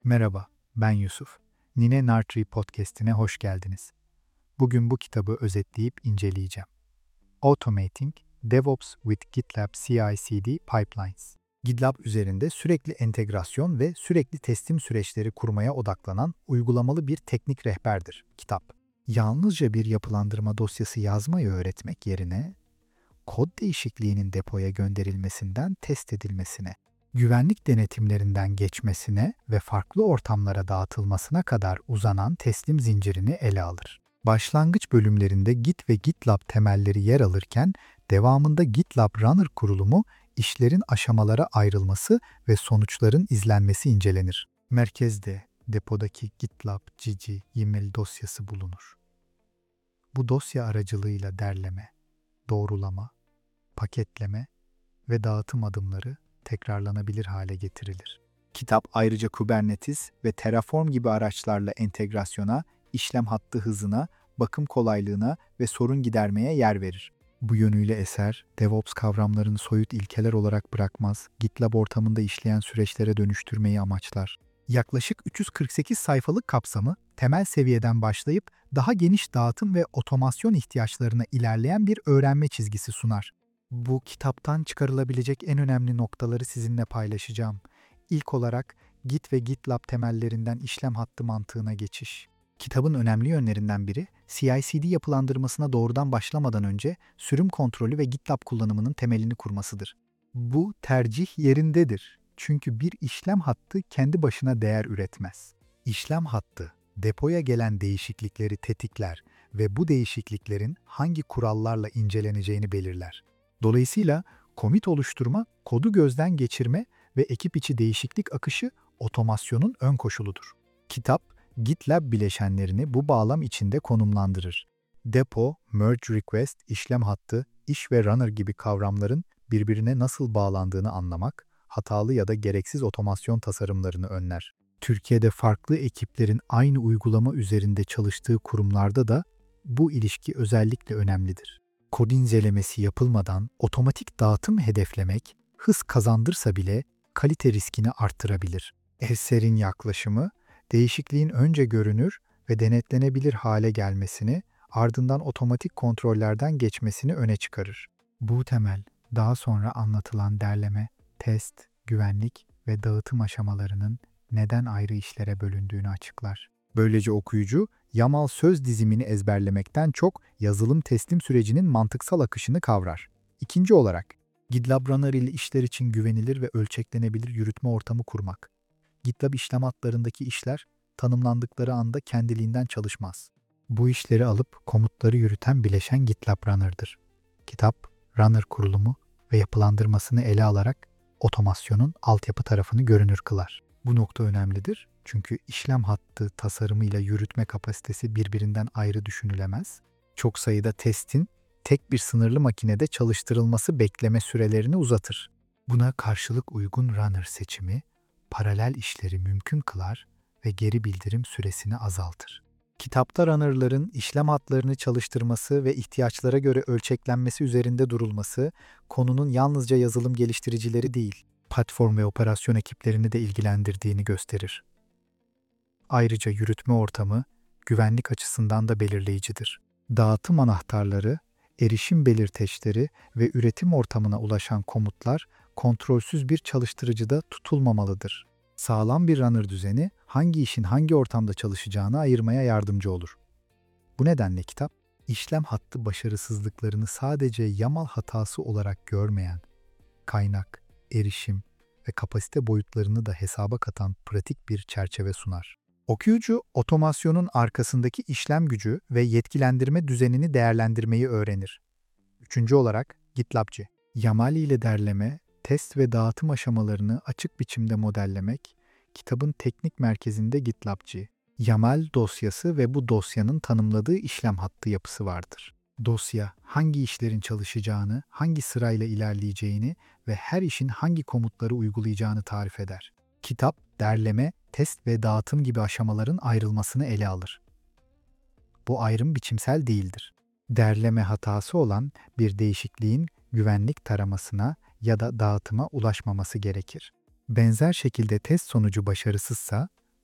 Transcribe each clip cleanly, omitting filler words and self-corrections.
Merhaba, ben Yusuf. Nine Nartree Podcast'ine hoş geldiniz. Bugün bu kitabı özetleyip inceleyeceğim. Automating DevOps with GitLab CI/CD Pipelines. GitLab üzerinde sürekli entegrasyon ve sürekli teslim süreçleri kurmaya odaklanan uygulamalı bir teknik rehberdir kitap. Yalnızca bir yapılandırma dosyası yazmayı öğretmek yerine kod değişikliğinin depoya gönderilmesinden test edilmesine, güvenlik denetimlerinden geçmesine ve farklı ortamlara dağıtılmasına kadar uzanan teslim zincirini ele alır. Başlangıç bölümlerinde Git ve GitLab temelleri yer alırken, devamında GitLab Runner kurulumu, işlerin aşamalara ayrılması ve sonuçların izlenmesi incelenir. Merkezde depodaki GitLab CC YAML dosyası bulunur. Bu dosya aracılığıyla derleme, doğrulama, paketleme ve dağıtım adımları tekrarlanabilir hale getirilir. Kitap ayrıca Kubernetes ve Terraform gibi araçlarla entegrasyona, işlem hattı hızına, bakım kolaylığına ve sorun gidermeye yer verir. Bu yönüyle eser, DevOps kavramlarını soyut ilkeler olarak bırakmaz, GitLab ortamında işleyen süreçlere dönüştürmeyi amaçlar. Yaklaşık 348 sayfalık kapsamı, temel seviyeden başlayıp daha geniş dağıtım ve otomasyon ihtiyaçlarına ilerleyen bir öğrenme çizgisi sunar. Bu kitaptan çıkarılabilecek en önemli noktaları sizinle paylaşacağım. İlk olarak Git ve GitLab temellerinden işlem hattı mantığına geçiş. Kitabın önemli yönlerinden biri, CI/CD yapılandırmasına doğrudan başlamadan önce sürüm kontrolü ve GitLab kullanımının temelini kurmasıdır. Bu tercih yerindedir. Çünkü bir işlem hattı kendi başına değer üretmez. İşlem hattı, depoya gelen değişiklikleri tetikler ve bu değişikliklerin hangi kurallarla inceleneceğini belirler. Dolayısıyla commit oluşturma, kodu gözden geçirme ve ekip içi değişiklik akışı otomasyonun ön koşuludur. Kitap, GitLab bileşenlerini bu bağlam içinde konumlandırır. Depo, merge request, işlem hattı, iş ve runner gibi kavramların birbirine nasıl bağlandığını anlamak, hatalı ya da gereksiz otomasyon tasarımlarını önler. Türkiye'de farklı ekiplerin aynı uygulama üzerinde çalıştığı kurumlarda da bu ilişki özellikle önemlidir. Kod incelemesi yapılmadan otomatik dağıtım hedeflemek, hız kazandırsa bile kalite riskini arttırabilir. Eser'in yaklaşımı, değişikliğin önce görünür ve denetlenebilir hale gelmesini, ardından otomatik kontrollerden geçmesini öne çıkarır. Bu temel, daha sonra anlatılan derleme, test, güvenlik ve dağıtım aşamalarının neden ayrı işlere bölündüğünü açıklar. Böylece okuyucu, YAML söz dizimini ezberlemekten çok yazılım teslim sürecinin mantıksal akışını kavrar. İkinci olarak, GitLab Runner ile işler için güvenilir ve ölçeklenebilir yürütme ortamı kurmak. GitLab işlem hatlarındaki işler, tanımlandıkları anda kendiliğinden çalışmaz. Bu işleri alıp komutları yürüten bileşen GitLab Runner'dır. Kitap, Runner kurulumu ve yapılandırmasını ele alarak otomasyonun altyapı tarafını görünür kılar. Bu nokta önemlidir çünkü işlem hattı tasarımıyla yürütme kapasitesi birbirinden ayrı düşünülemez. Çok sayıda testin tek bir sınırlı makinede çalıştırılması bekleme sürelerini uzatır. Buna karşılık uygun runner seçimi, paralel işleri mümkün kılar ve geri bildirim süresini azaltır. Kitapta runner'ların işlem hatlarını çalıştırması ve ihtiyaçlara göre ölçeklenmesi üzerinde durulması, konunun yalnızca yazılım geliştiricileri değil, platform ve operasyon ekiplerini de ilgilendirdiğini gösterir. Ayrıca yürütme ortamı, güvenlik açısından da belirleyicidir. Dağıtım anahtarları, erişim belirteçleri ve üretim ortamına ulaşan komutlar kontrolsüz bir çalıştırıcıda tutulmamalıdır. Sağlam bir runner düzeni hangi işin hangi ortamda çalışacağını ayırmaya yardımcı olur. Bu nedenle kitap, işlem hattı başarısızlıklarını sadece YAML hatası olarak görmeyen, kaynak, erişim ve kapasite boyutlarını da hesaba katan pratik bir çerçeve sunar. Okuyucu, otomasyonun arkasındaki işlem gücü ve yetkilendirme düzenini değerlendirmeyi öğrenir. Üçüncü olarak GitLab'ci. YAML ile derleme, test ve dağıtım aşamalarını açık biçimde modellemek, kitabın teknik merkezinde GitLab'ci. YAML dosyası ve bu dosyanın tanımladığı işlem hattı yapısı vardır. Dosya, hangi işlerin çalışacağını, hangi sırayla ilerleyeceğini ve her işin hangi komutları uygulayacağını tarif eder. Kitap, derleme, test ve dağıtım gibi aşamaların ayrılmasını ele alır. Bu ayrım biçimsel değildir. Derleme hatası olan bir değişikliğin güvenlik taramasına ya da dağıtıma ulaşmaması gerekir. Benzer şekilde test sonucu başarısızsa,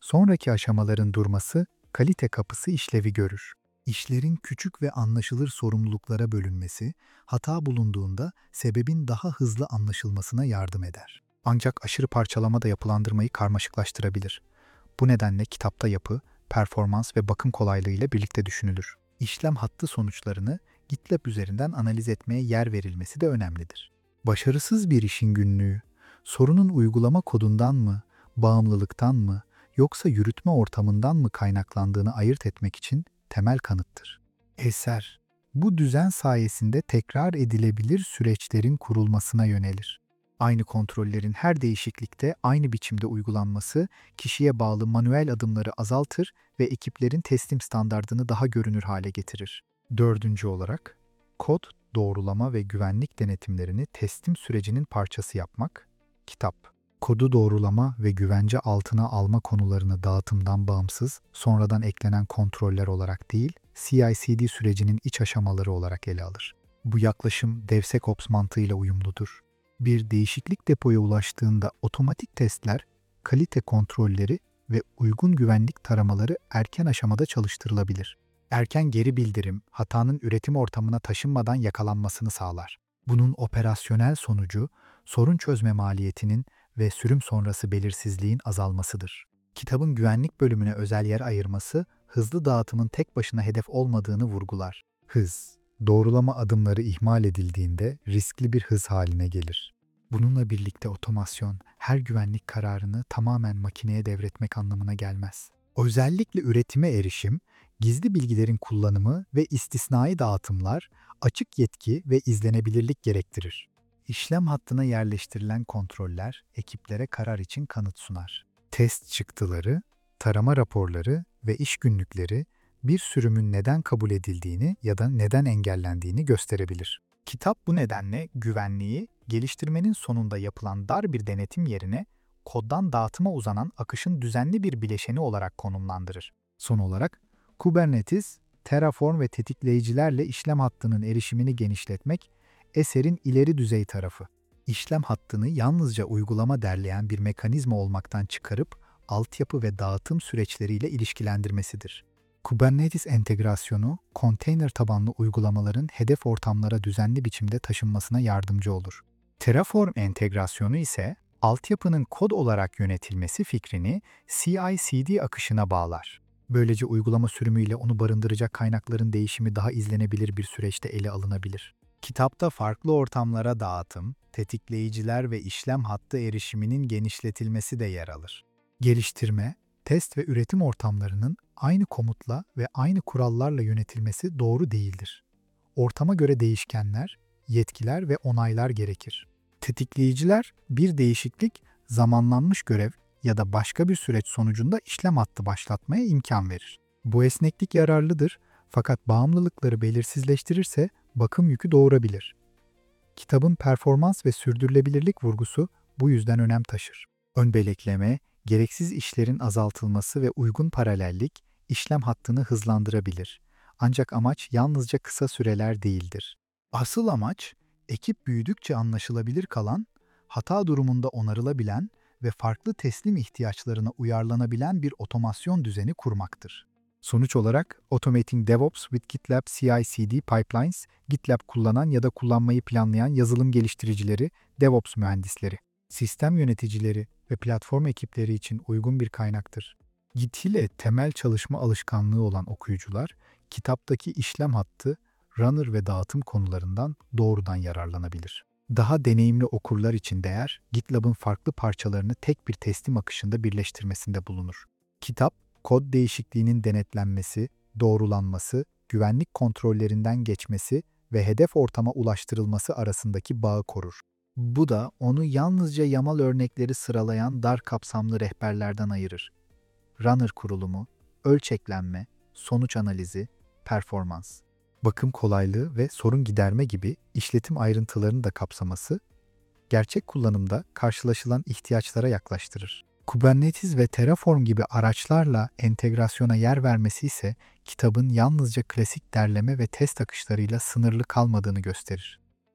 Sonraki aşamaların durması, kalite kapısı işlevi görür. İşlerin küçük ve anlaşılır sorumluluklara bölünmesi, hata bulunduğunda sebebin daha hızlı anlaşılmasına yardım eder. Ancak aşırı parçalama da yapılandırmayı karmaşıklaştırabilir. Bu nedenle kitapta yapı, performans ve bakım kolaylığı ile birlikte düşünülür. İşlem hattı sonuçlarını GitLab üzerinden analiz etmeye yer verilmesi de önemlidir. Başarısız bir işin günlüğü, sorunun uygulama kodundan mı, bağımlılıktan mı, yoksa yürütme ortamından mı kaynaklandığını ayırt etmek için temel kanıttır. Eser, bu düzen sayesinde tekrar edilebilir süreçlerin kurulmasına yönelir. Aynı kontrollerin her değişiklikte aynı biçimde uygulanması, kişiye bağlı manuel adımları azaltır ve ekiplerin teslim standardını daha görünür hale getirir. Dördüncü olarak, kod, doğrulama ve güvenlik denetimlerini teslim sürecinin parçası yapmak, kitap. Kodu doğrulama ve güvence altına alma konularını dağıtımdan bağımsız, sonradan eklenen kontroller olarak değil, CI/CD sürecinin iç aşamaları olarak ele alır. Bu yaklaşım DevSecOps mantığıyla uyumludur. Bir değişiklik depoya ulaştığında otomatik testler, kalite kontrolleri ve uygun güvenlik taramaları erken aşamada çalıştırılabilir. Erken geri bildirim, hatanın üretim ortamına taşınmadan yakalanmasını sağlar. Bunun operasyonel sonucu, sorun çözme maliyetinin ve sürüm sonrası belirsizliğin azalmasıdır. Kitabın güvenlik bölümüne özel yer ayırması, hızlı dağıtımın tek başına hedef olmadığını vurgular. Hız, doğrulama adımları ihmal edildiğinde riskli bir hız haline gelir. Bununla birlikte otomasyon, her güvenlik kararını tamamen makineye devretmek anlamına gelmez. Özellikle üretime erişim, gizli bilgilerin kullanımı ve istisnai dağıtımlar, açık yetki ve izlenebilirlik gerektirir. İşlem hattına yerleştirilen kontroller, ekiplere karar için kanıt sunar. Test çıktıları, tarama raporları ve iş günlükleri, bir sürümün neden kabul edildiğini ya da neden engellendiğini gösterebilir. Kitap bu nedenle güvenliği, geliştirmenin sonunda yapılan dar bir denetim yerine, koddan dağıtıma uzanan akışın düzenli bir bileşeni olarak konumlandırır. Son olarak, Kubernetes, Terraform ve tetikleyicilerle işlem hattının erişimini genişletmek, eserin ileri düzey tarafı. İşlem hattını yalnızca uygulama derleyen bir mekanizma olmaktan çıkarıp, altyapı ve dağıtım süreçleriyle ilişkilendirmesidir. Kubernetes entegrasyonu, konteyner tabanlı uygulamaların hedef ortamlara düzenli biçimde taşınmasına yardımcı olur. Terraform entegrasyonu ise, altyapının kod olarak yönetilmesi fikrini CI/CD akışına bağlar. Böylece uygulama sürümüyle onu barındıracak kaynakların değişimi daha izlenebilir bir süreçte ele alınabilir. Kitapta farklı ortamlara dağıtım, tetikleyiciler ve işlem hattı erişiminin genişletilmesi de yer alır. Geliştirme, test ve üretim ortamlarının aynı komutla ve aynı kurallarla yönetilmesi doğru değildir. Ortama göre değişkenler, yetkiler ve onaylar gerekir. Tetikleyiciler, bir değişiklik, zamanlanmış görev ya da başka bir süreç sonucunda işlem hattı başlatmaya imkan verir. Bu esneklik yararlıdır, fakat bağımlılıkları belirsizleştirirse bakım yükü doğurabilir. Kitabın performans ve sürdürülebilirlik vurgusu bu yüzden önem taşır. Ön belekleme, gereksiz işlerin azaltılması ve uygun paralellik işlem hattını hızlandırabilir. Ancak amaç yalnızca kısa süreler değildir. Asıl amaç, ekip büyüdükçe anlaşılabilir kalan, hata durumunda onarılabilen ve farklı teslim ihtiyaçlarına uyarlanabilen bir otomasyon düzeni kurmaktır. Sonuç olarak, Automating DevOps with GitLab CI/CD Pipelines, GitLab kullanan ya da kullanmayı planlayan yazılım geliştiricileri, DevOps mühendisleri, sistem yöneticileri ve platform ekipleri için uygun bir kaynaktır. Git ile temel çalışma alışkanlığı olan okuyucular, kitaptaki işlem hattı, runner ve dağıtım konularından doğrudan yararlanabilir. Daha deneyimli okurlar için değer, GitLab'ın farklı parçalarını tek bir teslim akışında birleştirmesinde bulunur. Kitap, kod değişikliğinin denetlenmesi, doğrulanması, güvenlik kontrollerinden geçmesi ve hedef ortama ulaştırılması arasındaki bağı korur. Bu da onu yalnızca YAML örnekleri sıralayan dar kapsamlı rehberlerden ayırır. Runner kurulumu, ölçeklenme, sonuç analizi, performans, bakım kolaylığı ve sorun giderme gibi işletim ayrıntılarını da kapsaması, gerçek kullanımda karşılaşılan ihtiyaçlara yaklaştırır. Kubernetes ve Terraform gibi araçlarla entegrasyona yer vermesi ise kitabın yalnızca klasik derleme ve test akışlarıyla sınırlı kalmadığını gösterir.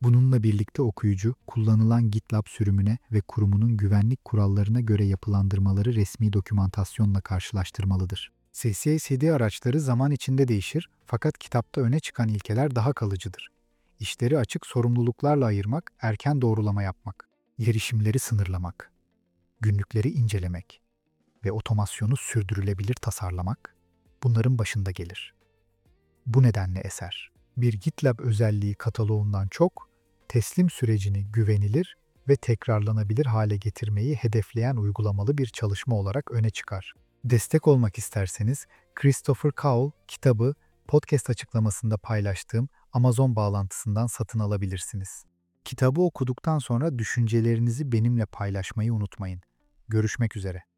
Bununla birlikte okuyucu, kullanılan GitLab sürümüne ve kurumunun güvenlik kurallarına göre yapılandırmaları resmi dokümantasyonla karşılaştırmalıdır. CI/CD araçları zaman içinde değişir fakat kitapta öne çıkan ilkeler daha kalıcıdır. İşleri açık sorumluluklarla ayırmak, erken doğrulama yapmak, erişimleri sınırlamak, günlükleri incelemek ve otomasyonu sürdürülebilir tasarlamak bunların başında gelir. Bu nedenle eser, bir GitLab özelliği kataloğundan çok, teslim sürecini güvenilir ve tekrarlanabilir hale getirmeyi hedefleyen uygulamalı bir çalışma olarak öne çıkar. Destek olmak isterseniz, Christopher Cowell kitabı podcast açıklamasında paylaştığım Amazon bağlantısından satın alabilirsiniz. Kitabı okuduktan sonra düşüncelerinizi benimle paylaşmayı unutmayın. Görüşmek üzere.